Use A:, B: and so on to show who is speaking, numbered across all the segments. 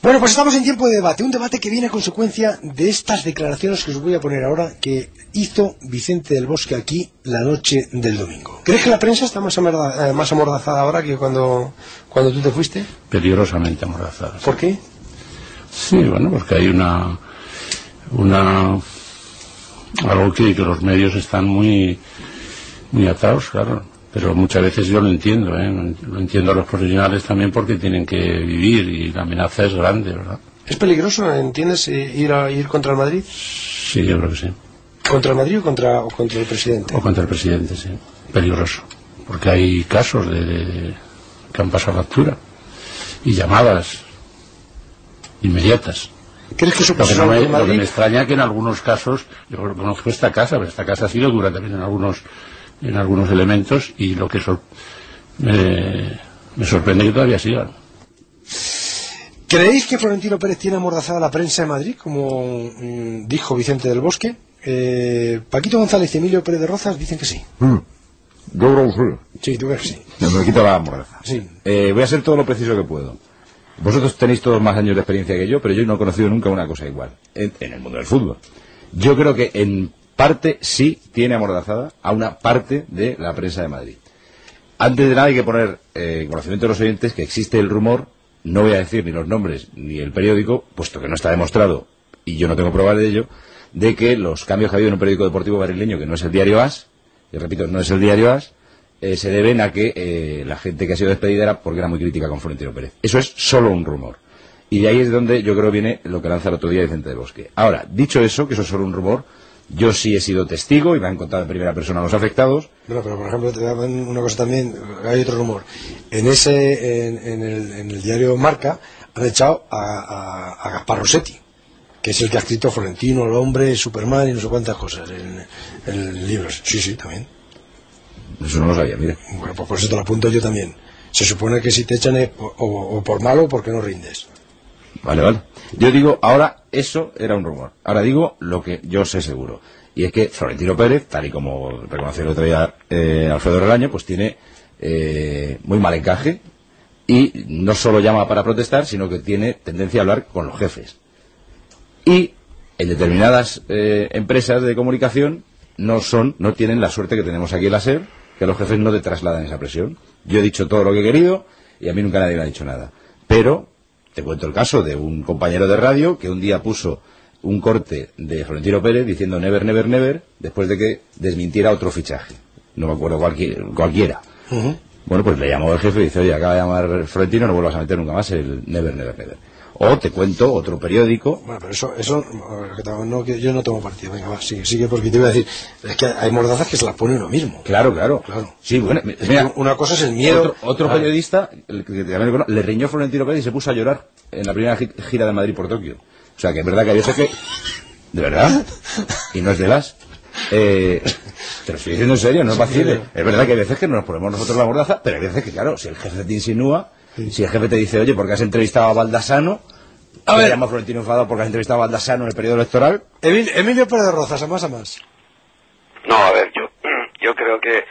A: Bueno, pues estamos en tiempo de debate, un debate que viene a consecuencia de estas declaraciones que os voy a poner ahora que hizo Vicente del Bosque aquí la noche del domingo. ¿Crees que la prensa está más amordazada ahora que cuando tú te fuiste?
B: Peligrosamente amordazada.
A: ¿Por qué?
B: Sí, bueno, porque hay algo que los medios están muy atados, claro. Pero muchas veces yo lo entiendo, lo entiendo a los profesionales también porque tienen que vivir y la amenaza es grande, ¿verdad?
A: ¿Es peligroso, entiendes, ir contra el Madrid?
B: Sí, yo creo que sí.
A: ¿Contra el Madrid o contra el presidente?
B: O contra el presidente, sí. Peligroso. Porque hay casos que han pasado factura y llamadas inmediatas.
A: ¿Crees que eso
B: lo
A: pasó
B: que me extraña que en algunos casos, yo conozco esta casa, pero esta casa ha sido dura también en algunos elementos y lo que me sorprende que todavía sigan.
A: ¿Creéis que Florentino Pérez tiene amordazada la prensa de Madrid, como dijo Vicente del Bosque? Paquito González y Emilio Pérez de Rozas dicen que sí.
C: Yo creo que sí.
A: Sí, tú crees que sí.
C: Me quito la mordaza.
A: Sí.
C: Voy a hacer todo lo preciso que puedo. Vosotros tenéis todos más años de experiencia que yo, pero yo no he conocido nunca una cosa igual en el mundo del fútbol. Yo creo que en parte sí tiene amordazada a una parte de la prensa de Madrid. Antes de nada hay que poner en conocimiento de los oyentes que existe el rumor, no voy a decir ni los nombres ni el periódico, puesto que no está demostrado y yo no tengo pruebas de ello, de que los cambios que ha habido en un periódico deportivo madrileño que no es el diario AS, y repito, no es el diario AS, se deben a que la gente que ha sido despedida era porque era muy crítica con Florentino Pérez. Eso es solo un rumor. Y de ahí es donde yo creo viene lo que lanza el otro día Vicente del Bosque. Ahora, dicho eso, que eso es solo un rumor, yo sí he sido testigo y me han contado en primera persona a los afectados.
A: Bueno, pero por ejemplo, te voy a poner una cosa también, hay otro rumor. En el diario Marca han echado a Gaspar Rossetti, que es el que ha escrito Florentino, el hombre, Superman y no sé cuántas cosas en libros. Sí, también.
C: Eso no lo sabía, mire.
A: Bueno, pues por eso te lo apunto yo también. Se supone que si te echan es o por malo o porque no rindes.
C: Vale. Yo digo, ahora eso era un rumor. Ahora digo lo que yo sé seguro. Y es que Florentino Pérez, tal y como reconoció el otro día Alfredo Relaño, pues tiene muy mal encaje y no solo llama para protestar, sino que tiene tendencia a hablar con los jefes. Y en determinadas empresas de comunicación no tienen la suerte que tenemos aquí en la SER, que los jefes no te trasladan esa presión. Yo he dicho todo lo que he querido y a mí nunca nadie me ha dicho nada. Pero te cuento el caso de un compañero de radio que un día puso un corte de Florentino Pérez diciendo never, never, never, después de que desmintiera otro fichaje. No me acuerdo cualquiera. Uh-huh. Bueno, pues le llamó el jefe y dice, oye, acaba de llamar Florentino, no vuelvas a meter nunca más el never, never, never. O te cuento otro periódico.
A: Bueno, pero eso yo no tomo partido. Venga, va, sigue, porque te iba a decir, es que hay mordazas que se las pone uno mismo.
C: Claro. Sí, bueno, mira,
A: una cosa es el miedo.
C: Otro periodista, le riñó Florentino Pérez y se puso a llorar en la primera gira de Madrid por Tokio. O sea, que es verdad que hay veces que... ¿De verdad? Y no es de las... te lo estoy diciendo en serio, no es vacile. Es verdad que hay veces que nos ponemos nosotros la mordaza, pero hay veces que, claro, si el jefe te insinúa, si el jefe te dice, oye, porque has entrevistado a Baldassano, a ver, llama a Florentino enfadado porque has entrevistado a Baldassano en el periodo electoral.
A: Emilio Pérez de Rozas, a más.
D: No, a ver, yo creo que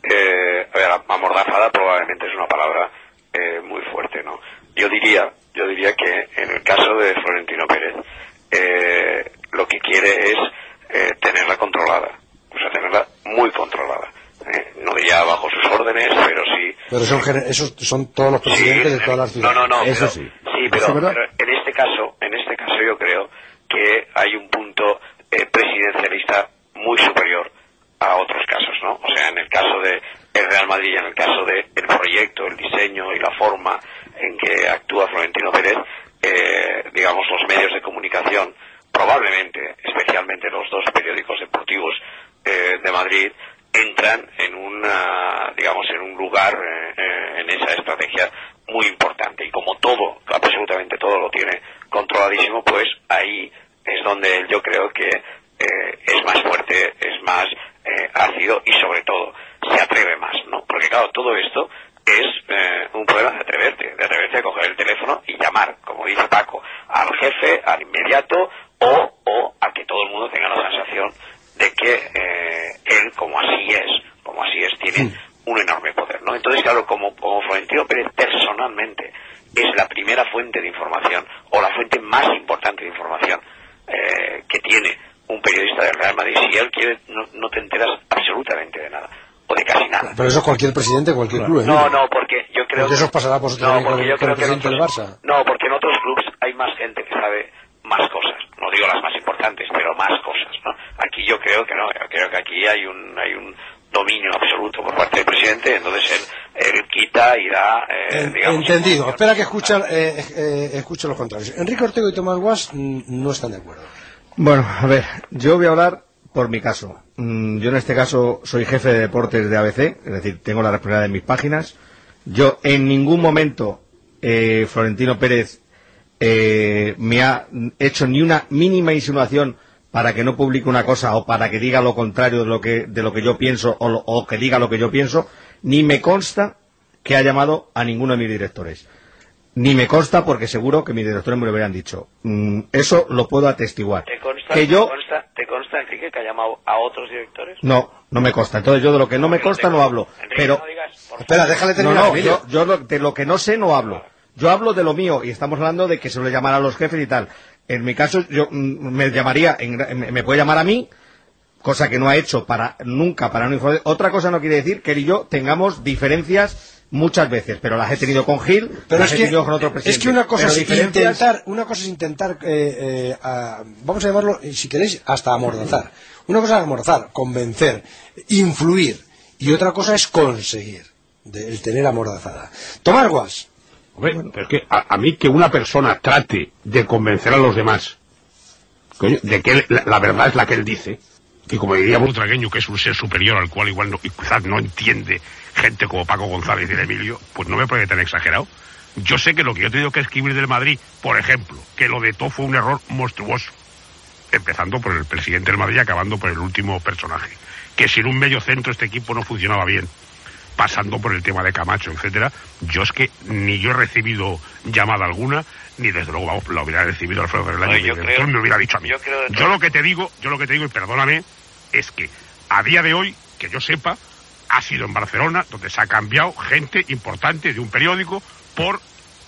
D: amordazada probablemente es una palabra muy fuerte, ¿no? Yo diría que en el caso de Florentino Pérez lo que quiere es tenerla controlada, o sea, tenerla muy controlada. No diría bajo sus órdenes, pero sí.
A: Pero esos son todos los presidentes de todas las ciudades.
D: No,
C: eso
D: pero,
C: sí.
D: Sí, pero en este caso yo creo que hay un punto presidencialista muy superior a otros casos, ¿no? O sea, en el caso de el Real Madrid, en el caso de el proyecto, el diseño y la forma en que actúa Florentino Pérez, digamos, los medios de comunicación, probablemente, especialmente los dos periódicos deportivos de Madrid, entran en un lugar en esa estrategia muy importante, y como todo, absolutamente todo lo tiene controladísimo, pues ahí es donde yo creo que es más fuerte, es más ácido y sobre todo se atreve más, ¿no? Porque claro, todo esto es un problema de atreverte a coger el teléfono y llamar, como dice Paco, al jefe, al inmediato, o a que todo el mundo tenga la sensación de que él, como así es, tiene un enorme poder, ¿no? Entonces, claro, como Florentino Pérez personalmente es la primera fuente de información o la fuente más importante de información que tiene un periodista del Real Madrid. Si él quiere, no te enteras absolutamente de nada, o de casi nada.
A: Pero eso es cualquier presidente de cualquier club.
D: No, porque yo creo
A: porque eso os pasará por
D: no, porque yo creo que
A: presidente del Barça.
D: No, porque en otros clubes hay más gente que sabe más cosas. No digo las más importantes, pero más cosas, ¿no? Aquí yo creo que no. Yo creo que aquí hay un dominio absoluto por parte del presidente, entonces él quita y da, digamos...
A: Entendido. Espera que escuche los contrarios. Enrique Ortego y Tomás Guas no están de acuerdo.
E: Bueno, a ver, yo voy a hablar por mi caso. Yo en este caso soy jefe de deportes de ABC, es decir, tengo la responsabilidad de mis páginas. Yo en ningún momento Florentino Pérez me ha hecho ni una mínima insinuación para que no publique una cosa o para que diga lo contrario de lo que yo pienso o que diga lo que yo pienso, ni me consta que ha llamado a ninguno de mis directores. Ni me consta porque seguro que mis directores me lo hubieran dicho. Eso lo puedo atestiguar.
D: ¿Te consta, Enrique, que ha llamado a otros directores?
E: No me consta. Entonces yo de lo que no me consta no hablo.
D: Enrique,
E: pero
D: no digas,
A: espera, déjale terminar.
E: Yo de lo que no sé no hablo. Yo hablo de lo mío y estamos hablando de que se lo llamará a los jefes y tal. En mi caso, yo me puede llamar a mí, cosa que no ha hecho nunca para no informar. Otra cosa no quiere decir que él y yo tengamos diferencias muchas veces, pero las he tenido con Gil,
A: pero
E: las he tenido con otro presidente.
A: Es que una cosa es intentar, vamos a llamarlo, si queréis, hasta amordazar. Una cosa es amordazar, convencer, influir, y otra cosa es conseguir, el tener amordazada. Tomás Guas.
F: Hombre, pero es que a mí que una persona trate de convencer a los demás, coño, de que la verdad es la que él dice, y como diría Butragueño, que es un ser superior al cual igual quizás no entiende gente como Paco González y el Emilio, pues no me parece tan exagerado. Yo sé que lo que yo he tenido que escribir del Madrid, por ejemplo, que lo de todo fue un error monstruoso, empezando por el presidente del Madrid y acabando por el último personaje, que sin un medio centro este equipo no funcionaba bien, pasando por el tema de Camacho, etcétera. Yo es que ni yo he recibido llamada alguna, ni desde luego la hubiera recibido Alfredo Ferrelaño, ni el me hubiera dicho a mí. Yo lo que te digo, y perdóname, es que a día de hoy, que yo sepa, ha sido en Barcelona donde se ha cambiado gente importante de un periódico por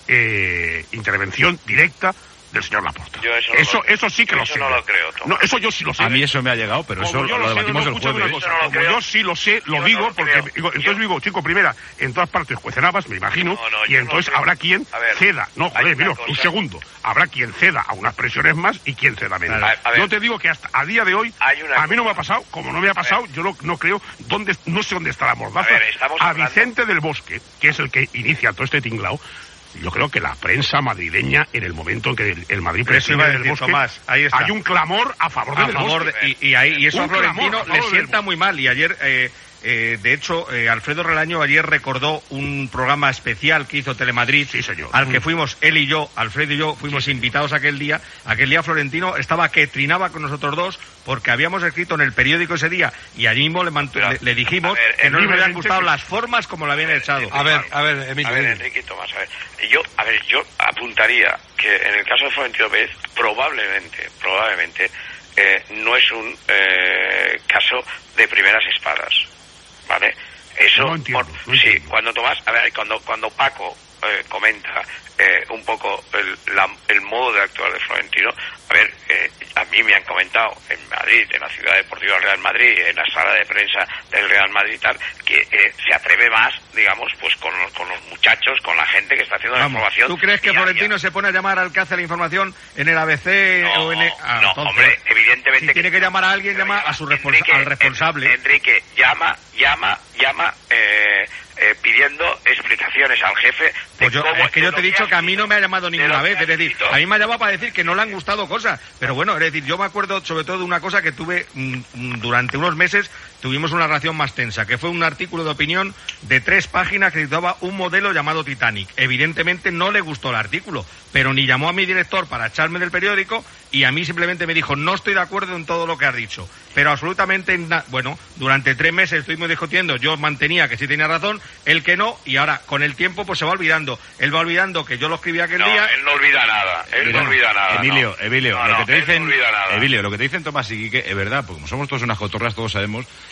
F: intervención directa del señor Laporta. Eso sí que lo sé.
D: Eso no lo creo, Tom.
F: No, eso yo sí lo sé.
C: A mí eso me ha llegado, pero como eso lo debatimos el jueves.
F: Como yo sí lo sé, lo digo, porque entonces digo, chico, primera, en todas partes cuecen habas, me imagino, y entonces habrá quien ceda. No, joder, mira, un segundo. Habrá quien ceda a unas presiones más y quien ceda menos. Yo te digo que hasta a día de hoy, a mí no me ha pasado, como no me ha pasado, yo no creo, no sé dónde está la mordaza. A Vicente del Bosque, que es el que inicia todo este tinglao. Yo creo que la prensa madrileña, en el momento en que el Madrid preside del Bosque, Tomás, hay un clamor a favor del Bosque.
E: Y eso a Florentino le sienta muy mal. Y ayer, de hecho, Alfredo Relaño ayer recordó un programa especial que hizo Telemadrid,
F: sí, señor,
E: al que fuimos él y yo, Alfredo y yo, fuimos invitados aquel día. Aquel día Florentino estaba que trinaba con nosotros dos, porque habíamos escrito en el periódico ese día, y allí mismo le dijimos que no le habían gustado las formas como lo habían echado.
A: A ver, Emilio.
D: A ver, Enrique y Tomás, yo apuntaría que en el caso de Florentino Pérez, probablemente, no es un caso de primeras espadas, ¿vale? Eso,
F: no entiendo.
D: Sí, cuando Tomás, cuando Paco comenta un poco el modo de actuar de Florentino, a mí me han comentado en Madrid, en la Ciudad Deportiva del Real Madrid, en la sala de prensa del Real Madrid y tal, que se atreve más, digamos, pues con los muchachos, con la gente que está haciendo la información.
E: ¿Tú crees que Florentino se pone a llamar al que hace la información en el ABC o en el...
D: no, hombre, evidentemente...
E: Si tiene que llamar a alguien, llama a al responsable.
D: Enrique, llama pidiendo explicaciones al jefe de cómo...
E: Es que yo te he dicho que a mí no me ha llamado ninguna vez, es decir, a mí me ha llamado para decir que no le han gustado cosas, pero bueno, es decir, yo me acuerdo sobre todo de una cosa que tuve durante unos meses, tuvimos una relación más tensa, que fue un artículo de opinión de 3 páginas que citaba un modelo llamado Titanic. Evidentemente no le gustó el artículo, pero ni llamó a mi director para echarme del periódico, y a mí simplemente me dijo, no estoy de acuerdo en todo lo que has dicho, pero absolutamente bueno, durante 3 meses estuvimos discutiendo, yo mantenía que sí tenía razón, él que no, y ahora con el tiempo pues se va olvidando, él va olvidando que yo lo escribí aquel día.
D: Él no olvida nada, no olvida nada.
C: Emilio, lo que te dicen Tomás y Quique es verdad, porque como somos todos unas cotorras, todos sabemos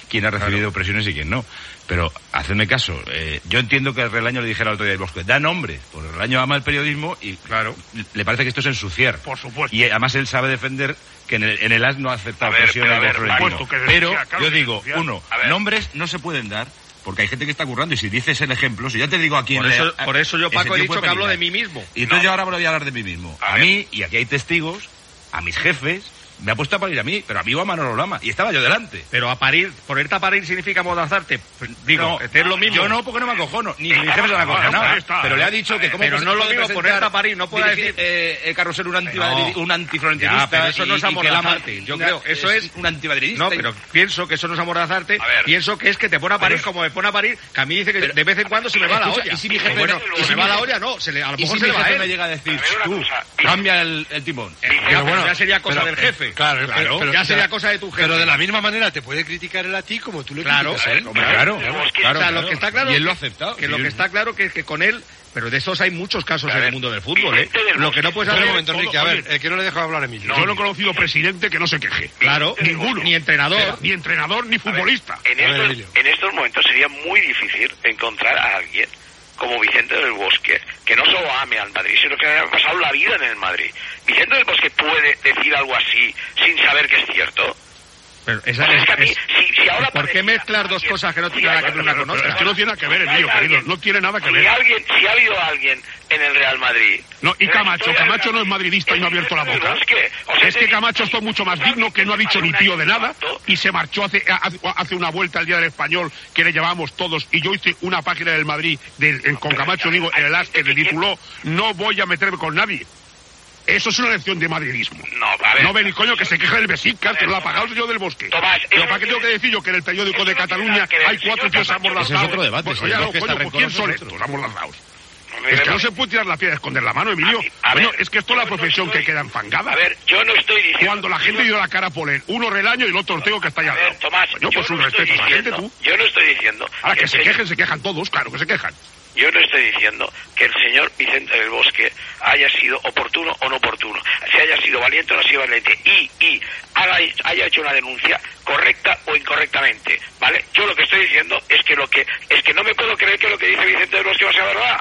C: quién ha recibido presiones y quién no. Pero, hacedme caso, yo entiendo que el Relaño le dijera al otro día del Bosque, da nombre, porque el Relaño ama el periodismo y, claro, le parece que esto es ensuciar.
F: Por supuesto.
C: Y además él sabe defender que en el AS no ha aceptado presiones de Florentino. Pero, yo digo, nombres no se pueden dar, porque hay gente que está currando, y si dices el ejemplo, si ya te digo a quién...
E: Por eso yo, Paco, he dicho que hablo de mí mismo.
C: Y entonces yo ahora voy a hablar de mí mismo. A mí, y aquí hay testigos, a mis jefes, me ha puesto a parir a mí, pero a mí o a Manolo Lama, y estaba yo delante.
E: Pero a parir, ponerte a parir significa amordazarte. Digo, no, es lo mismo.
C: Yo no, porque no me acojono, ni mis jefes se me acojonan. Pero le ha dicho que como...
E: Pero no es lo mismo ponerte a parir, no puede decir...
C: Carrusel un antiflorentista.
E: Pero eso no es amordazarte. Yo creo, eso es
C: un antimadridista.
E: No, pero pienso que eso no es amordazarte. Pienso que es que te pone a parir como me pone a parir, que a mí dice que de vez en cuando se me va la olla.
C: Y si mi jefe...
E: Bueno, se me va la olla, no. A lo mejor se le va a él.
C: me llega a decir, tú, cambia el timón.
E: Pero bueno, ya sería cosa del jefe.
A: Claro.
E: Ya sería cosa de tu jefe.
A: Pero de la misma manera te puede criticar él a ti como tú le criticas a él.
C: Claro.
E: O sea, lo que está claro...
C: Y él lo ha aceptado.
E: Que lo que está claro que con él... Pero de esos hay muchos casos en el mundo del fútbol, ¿eh? Lo que no puedes hacer...
A: Un momento, Enrique, a ver, que no le dejo hablar a Emilio.
F: Yo no he conocido presidente que no se queje.
E: Claro,
F: ninguno.
E: Ni entrenador.
F: Ni entrenador, ni futbolista.
D: En estos momentos sería muy difícil encontrar a alguien como Vicente del Bosque, que no solo ame al Madrid, sino que haya pasado la vida en el Madrid. Vicente del Bosque puede decir algo así sin saber que es cierto.
E: Pero
D: es que a mí, si ahora
E: ¿por qué mezclar dos cosas que no tienen nada que ver una con otra?
F: Es que no tiene nada que ver, Emilio, querido, no tiene nada que ver.
D: Si ha habido alguien en el Real Madrid...
F: No, y Camacho no es madridista y no ha abierto la boca. Es que Camacho es mucho más digno, que no ha dicho ni pío de nada, y se marchó hace una vuelta al Día del Español, que le llevábamos todos, y yo hice una página del Madrid, con Camacho, digo, en el AS, que le tituló "No voy a meterme con nadie". Eso es una lección de madridismo. No ven, coño, que se queja del Besicas, que lo ha pagado el señor del Bosque.
D: Tomás,
F: pero ¿para qué tengo que decir yo que en el periódico de Cataluña hay 4 tíos amordazados?
C: Ese es otro debate.
F: Pues, coño, ¿quién son estos amordazados? Es que no se puede tirar la piedra y escoger la mano, Emilio. Bueno, es que esto es la profesión que queda enfangada.
D: A ver, yo no estoy diciendo...
F: Cuando la gente dio la cara por él, uno Relaño y el otro Ortego, que está allá al lado.
D: Tomás,
F: yo pues un respeto a la gente, tú.
D: Yo no estoy diciendo...
F: Ahora, que se quejen, se quejan todos, claro que se quejan.
D: Yo no estoy diciendo que el señor Vicente del Bosque haya sido oportuno o no oportuno, si haya sido valiente o no ha sido valiente, y haya hecho una denuncia correcta o incorrectamente, ¿vale? Yo lo que estoy diciendo es que no me puedo creer que lo que dice Vicente del Bosque va a ser verdad.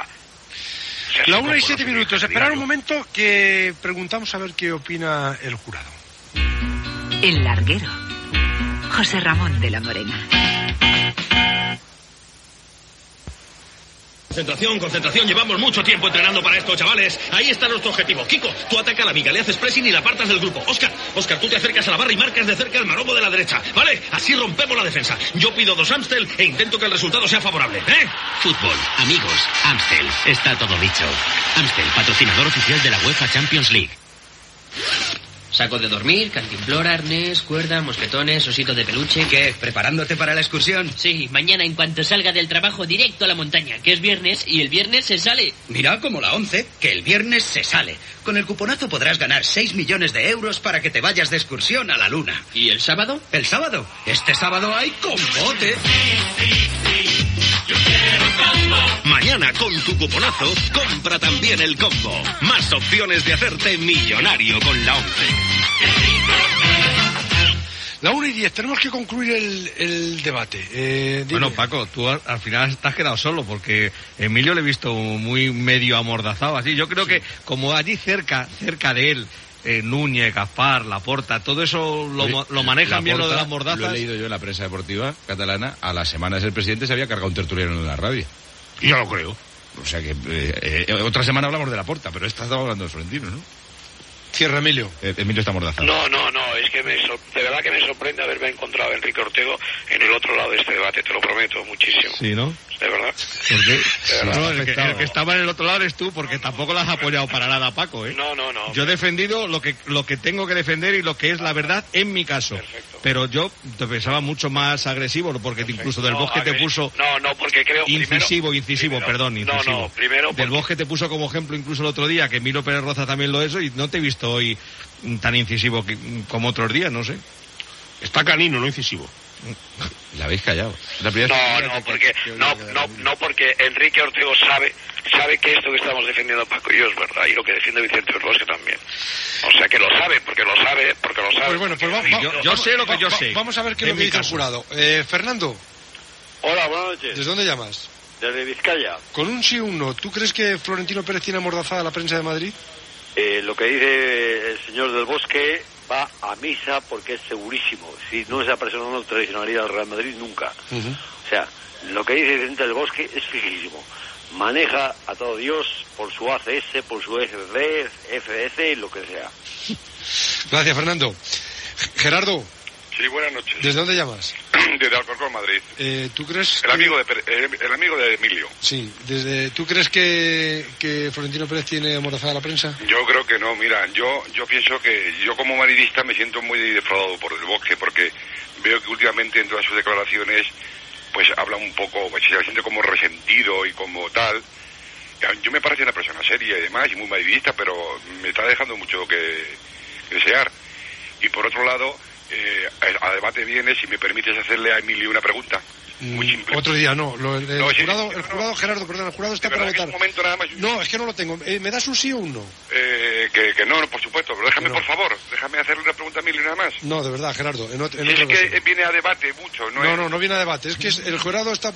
A: La 1:07. Esperar un momento que preguntamos a ver qué opina el jurado.
G: El larguero. José Ramón de la Morena.
H: Concentración, llevamos mucho tiempo entrenando para esto, chavales. Ahí está nuestro objetivo. Kiko, tú ataca a la amiga, le haces pressing y la apartas del grupo. Oscar, tú te acercas a la barra y marcas de cerca el maromo de la derecha, ¿vale? Así rompemos la defensa. Yo pido 2 Amstel e intento que el resultado sea favorable, ¿eh?
I: Fútbol, amigos, Amstel, está todo dicho. Amstel, patrocinador oficial de la UEFA Champions League.
J: Saco de dormir, cantimplora, arnés, cuerda, mosquetones, osito de peluche.
I: ¿Qué? ¿Preparándote para la excursión?
J: Sí, mañana en cuanto salga del trabajo directo a la montaña, que es viernes y el viernes se sale.
I: Mira, como la 11, que el viernes se sale. Con el cuponazo podrás ganar 6 millones de euros para que te vayas de excursión a la luna.
J: ¿Y el sábado?
I: El sábado. Este sábado hay combote.
H: Mañana con tu cuponazo, compra también el combo. Más opciones de hacerte millonario con la 11.
A: La 1:10, tenemos que concluir el debate.
E: Bueno, Paco, tú al final te has quedado solo, porque Emilio le he visto muy medio amordazado así. Yo creo que como allí cerca de él, Núñez, Gaspar, Laporta, todo eso lo manejan bien lo de las mordazas.
C: Lo he leído yo en la prensa deportiva catalana. A la semana de ser presidente se había cargado un tertuliano en la radio.
F: Y yo lo creo.
C: O sea que otra semana hablamos de Laporta, pero esta estaba hablando de Florentino, ¿no?
A: Cierra, Emilio.
C: Emilio está mordazado.
D: No, es que de verdad que me sorprende haberme encontrado a Enrique Ortego en el otro lado de este debate, te lo prometo, muchísimo.
E: Sí, ¿no?
D: De verdad.
E: ¿Por qué? No, el que estaba en el otro lado eres tú, porque tampoco lo has apoyado para nada, Paco, ¿eh?
D: No.
E: Yo he defendido lo que tengo que defender y lo que es la verdad en mi caso.
D: Perfecto.
E: Pero yo te pensaba mucho más agresivo, porque incluso del Bosque te puso...
D: No, porque creo...
E: Incisivo, perdón.
D: No, primero...
E: Del Bosque te puso como ejemplo incluso el otro día, que Milo Pérez Roza también lo es, y no te he visto hoy tan incisivo como otros días, no sé.
F: Está canino, no incisivo.
C: La habéis callado.
D: Porque Enrique Ortego sabe que esto que estamos defendiendo Paco y yo es verdad, y lo que defiende Vicente del Bosque también. O sea que lo sabe, porque lo sabe.
A: Pues bueno, pues
E: yo sé lo que yo sé.
A: Vamos a ver qué es lo que dice el jurado. Fernando.
K: Hola, buenas noches.
A: ¿Desde dónde llamas?
K: Desde Vizcaya.
A: Con un sí o un no, ¿tú crees que Florentino Pérez tiene amordazada a la prensa de Madrid?
K: Lo que dice el señor del Bosque va a misa porque es segurísimo. Si no, esa persona no traicionaría al Real Madrid nunca. O sea, lo que dice Vicente del Bosque es fijísimo. Maneja a todo Dios por su ACS, por su FD, FDC, lo que sea.
A: Gracias, Fernando. Gerardo.
L: Sí, buenas noches.
A: ¿Desde dónde llamas?
L: Desde Alcorcón, Madrid.
A: ¿Tú crees
L: el amigo de Emilio.
A: Sí. ¿Tú crees que Florentino Pérez tiene amordazada a la prensa?
L: Yo creo que no. Mira, yo pienso que yo como madridista me siento muy defraudado por el Bosque, porque veo que últimamente en todas sus declaraciones pues habla un poco, pues, se siente como resentido y como tal. Yo me parece una persona seria y demás, y muy madridista, pero me está dejando mucho que desear. Y por otro lado, a debate viene, si me permites hacerle a Emilio una pregunta. Muy simple.
A: Otro día, no. El jurado, Gerardo, perdón, el jurado está para votar. No, es que no lo tengo. ¿Me das un sí o un no?
L: Que no, por supuesto, pero déjame, por favor, déjame hacerle una pregunta a Emilio nada más.
A: No, de verdad, Gerardo.
L: Es que viene a debate mucho, ¿no?
A: No viene a debate. Es que el jurado está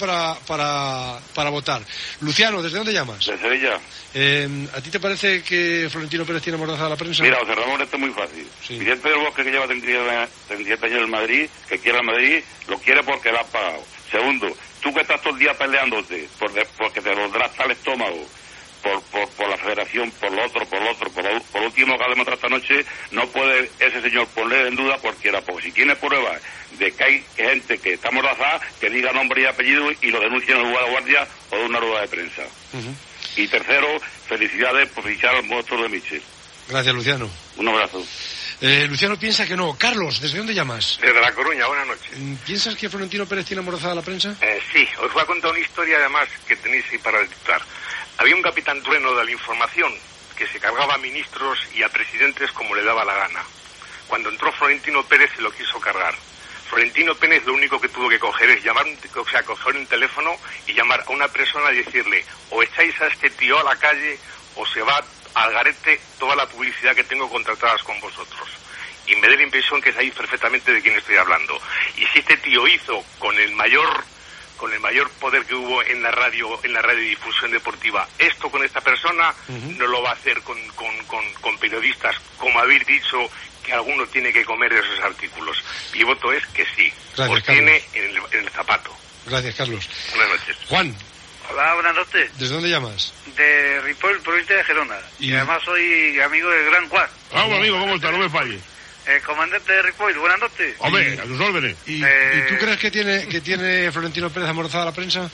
A: para votar. Luciano, ¿desde dónde llamas?
M: De Sevilla.
A: ¿A ti te parece que Florentino Pérez tiene amordazada a la prensa?
M: Mira, José Ramón, esto es muy fácil. Sí. Vicente del Bosque, que lleva 37 años en Madrid, que quiere el Madrid, lo quiere porque lo has pagado. Segundo, tú que estás todo el día peleándote porque te dolrás el estómago por la federación, por lo último que ha demostrado esta noche, no puede ese señor poner en duda a cualquiera, porque si tiene pruebas de que hay gente que está amordazada, que diga nombre y apellido y lo denuncie en el lugar de guardia o de una rueda de prensa. Y tercero, felicidades por fichar al monstruo de Michel.
A: Gracias, Luciano.
M: Un abrazo.
A: Luciano piensa que no. Carlos, ¿desde dónde llamas?
N: Desde La Coruña, buenas noches.
A: ¿Piensas que Florentino Pérez tiene amordazada a la prensa?
N: Sí, os voy a contar una historia además que tenéis ahí para dictar. Había un capitán trueno de la información que se cargaba a ministros y a presidentes como le daba la gana. Cuando entró Florentino Pérez se lo quiso cargar. Florentino Pérez lo único que tuvo que coger es coger un teléfono y llamar a una persona y decirle: o echáis a este tío a la calle o se va al garete toda la publicidad que tengo contratadas con vosotros. Y me da la impresión que sabéis perfectamente de quién estoy hablando. Y si este tío hizo con el mayor poder que hubo en la radiodifusión deportiva esto con esta persona, no lo va a hacer con periodistas, como habéis dicho, que alguno tiene que comer esos artículos. Mi voto es que sí.
A: Gracias,
N: os tiene en el zapato.
A: Gracias, Carlos.
N: Buenas noches.
A: Juan.
O: Hola, buenas noches.
A: ¿Desde dónde llamas?
O: De Ripoll, provincia de Gerona. Y además soy amigo del Gran Juan.
F: Amigo, ¿cómo está? No me falles.
O: Comandante de Ripoll, buenas noches.
F: Hombre, a tus órdenes.
A: ¿Y tú crees que tiene Florentino Pérez amordazada a la prensa?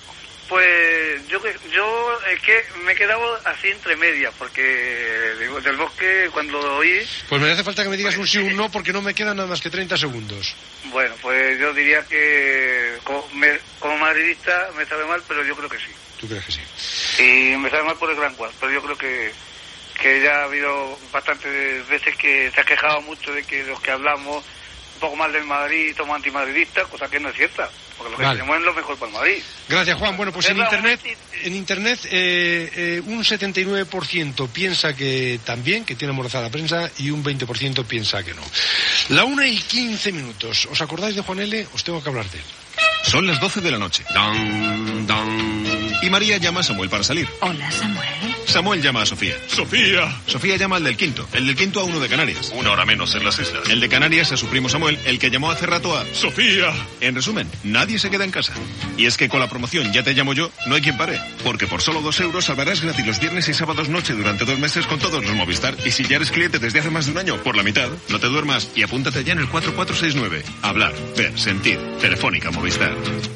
O: Pues yo es que me he quedado así entre medias, porque del Bosque cuando lo oí...
A: Pues me hace falta que me digas un sí o un no, porque no me quedan nada más que 30 segundos.
O: Bueno, pues yo diría que como madridista me sabe mal, pero yo creo que sí.
A: ¿Tú crees que sí?
O: Y me sabe mal por el Gran Juan, pero yo creo que ya ha habido bastantes veces que se ha quejado mucho de que los que hablamos un poco mal del Madrid somos antimadridistas, cosa que no es cierta, porque lo que tenemos es lo mejor para el Madrid.
A: Gracias, Juan. Bueno, pues en internet un 79% piensa que también, que tiene amordazada la prensa, y un 20% piensa que no. La 1:15. ¿Os acordáis de Juan L? Os tengo que hablar de él.
P: Son las 12 de la noche. Don, don. Y María llama a Samuel para salir.
G: Hola, Samuel.
P: Samuel llama a Sofía. ¡Sofía! Sofía llama al del quinto. El del quinto a uno de Canarias.
Q: Una hora menos en las islas.
P: El de Canarias a su primo Samuel, el que llamó hace rato a...
Q: ¡Sofía!
P: En resumen, nadie se queda en casa. Y es que con la promoción Ya te llamo yo, no hay quien pare. Porque por solo 2 euros salvarás gratis los viernes y sábados noche durante 2 meses con todos los Movistar. Y si ya eres cliente desde hace más de un año, por la mitad, no te duermas y apúntate ya en el 4469. Hablar, ver, sentir. Telefónica Movistar.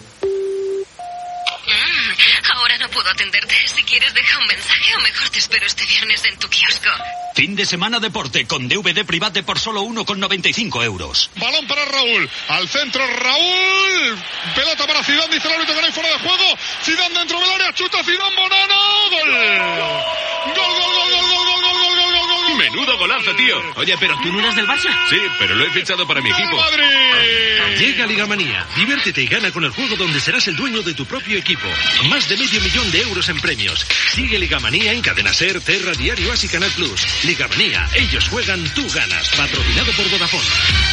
G: Ahora no puedo atenderte. Si quieres, deja un mensaje o mejor te espero este viernes en tu kiosco.
R: Fin de semana deporte con DVD Private por solo 1,95 euros.
S: Balón para Raúl. Al centro Raúl. Pelota para Zidane. Dice el árbitro que no hay fuera de juego. Zidane dentro del área. Chuta Zidane. Bonano. Gol. Gol, gol, gol, gol, gol, gol, gol, gol, gol, gol, gol.
H: Menudo golazo, tío.
R: Oye, pero tú no eras del Barça.
H: Sí, pero lo he fichado para mi equipo.
R: Llega Ligamanía. Diviértete y gana con el juego donde serás el dueño de tu propio equipo. Más de 500 000 euros en premios. Sigue Ligamanía en Cadena Ser, Terra, Diario As y Canal Plus. Ligamanía, ellos juegan, tú ganas. Patrocinado por Vodafone.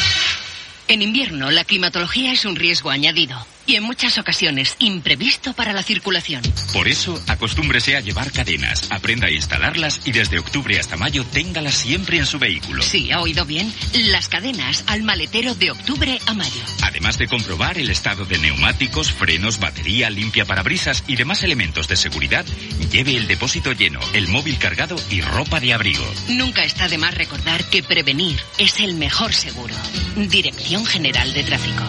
G: En invierno, la climatología es un riesgo añadido y en muchas ocasiones imprevisto para la circulación.
Q: Por eso, acostúmbrese a llevar cadenas, aprenda a instalarlas y desde octubre hasta mayo téngalas siempre en su vehículo.
G: Sí, ha oído bien. Las cadenas al maletero de octubre a mayo.
Q: Además de comprobar el estado de neumáticos, frenos, batería, limpia parabrisas y demás elementos de seguridad, lleve el depósito lleno, el móvil cargado y ropa de abrigo.
G: Nunca está de más recordar que prevenir es el mejor seguro. Dirección General de Tráfico.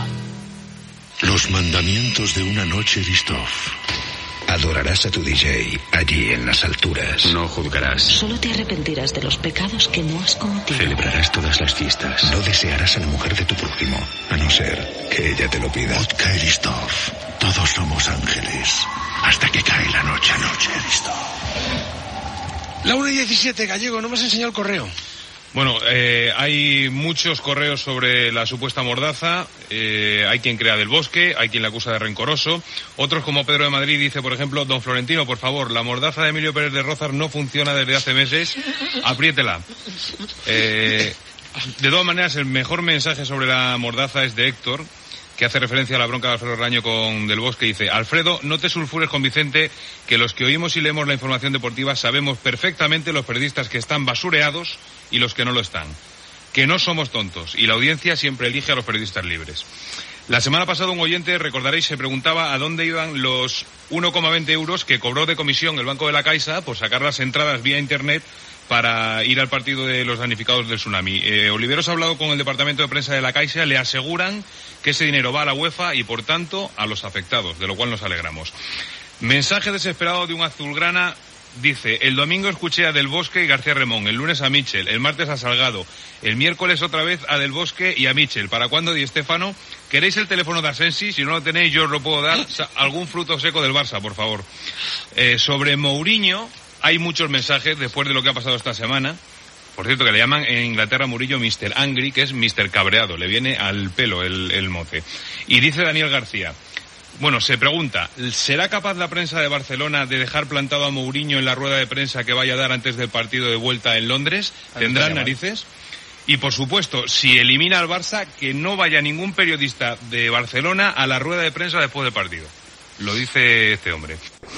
T: Los mandamientos de una noche Ristov. Adorarás a tu DJ allí en las alturas.
H: No juzgarás.
U: Solo te arrepentirás de los pecados que no has cometido.
T: Celebrarás todas las fiestas. No desearás a la mujer de tu prójimo, a no ser que ella te lo pida. Vodka Ristov. Todos somos ángeles. Hasta que cae la noche. Ristov.
A: La 1:17, Gallego, no me has enseñado el correo.
E: Bueno, hay muchos correos sobre la supuesta mordaza. Hay quien crea del Bosque, hay quien la acusa de rencoroso. Otros, como Pedro de Madrid, dice, por ejemplo, don Florentino, por favor, la mordaza de Emilio Pérez de Rozas no funciona desde hace meses. Apriétela. De todas maneras, el mejor mensaje sobre la mordaza es de Héctor, que hace referencia a la bronca de Alfredo Raño con Del Bosque. Dice: Alfredo, no te sulfures con Vicente, que los que oímos y leemos la información deportiva sabemos perfectamente los periodistas que están basureados y los que no lo están. Que no somos tontos, y la audiencia siempre elige a los periodistas libres. La semana pasada un oyente, recordaréis, se preguntaba a dónde iban los 1,20 euros que cobró de comisión el Banco de la Caixa por sacar las entradas vía Internet para ir al partido de los damnificados del tsunami. Oliveros ha hablado con el departamento de prensa de la Caixa, le aseguran que ese dinero va a la UEFA y, por tanto, a los afectados, de lo cual nos alegramos. Mensaje desesperado de un azulgrana. Dice: el domingo escuché a Del Bosque y García Remón, el lunes a Michel, el martes a Salgado, el miércoles otra vez a Del Bosque y a Michel. ¿Para cuándo, Di Stéfano? ¿Queréis el teléfono de Asensi? Si no lo tenéis, yo os lo puedo dar. Algún fruto seco del Barça, por favor. Sobre Mourinho hay muchos mensajes después de lo que ha pasado esta semana. Por cierto, que le llaman en Inglaterra Murillo Mr. Angry, que es Mr. Cabreado. Le viene al pelo el mote. Y dice Daniel García: bueno, se pregunta, ¿será capaz la prensa de Barcelona de dejar plantado a Mourinho en la rueda de prensa que vaya a dar antes del partido de vuelta en Londres? ¿Tendrán narices? Y, por supuesto, si elimina al Barça, que no vaya ningún periodista de Barcelona a la rueda de prensa después del partido. Lo dice este hombre.